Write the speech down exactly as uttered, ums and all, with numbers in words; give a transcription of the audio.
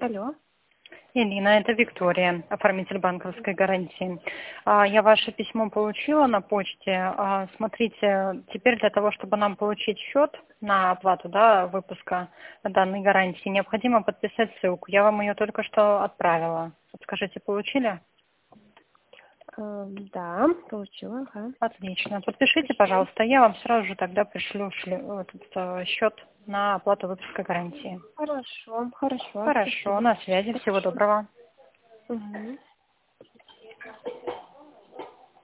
Алло. Ирина, это Виктория, оформитель банковской гарантии. А, Я ваше письмо получила на почте. А, Смотрите, теперь для того, чтобы нам получить счет на оплату, да, выпуска данной гарантии, необходимо подписать ссылку. Я вам ее только что отправила. Подскажите, получили? Э, Да, получила, ага. Отлично. Подпишите, Хорошо. пожалуйста. Я вам сразу же тогда пришлю шлю- этот, э, счет на оплату выпуска гарантии. Хорошо, хорошо, Хорошо, спасибо. на связи. Всего Хорошо. доброго. Мгм.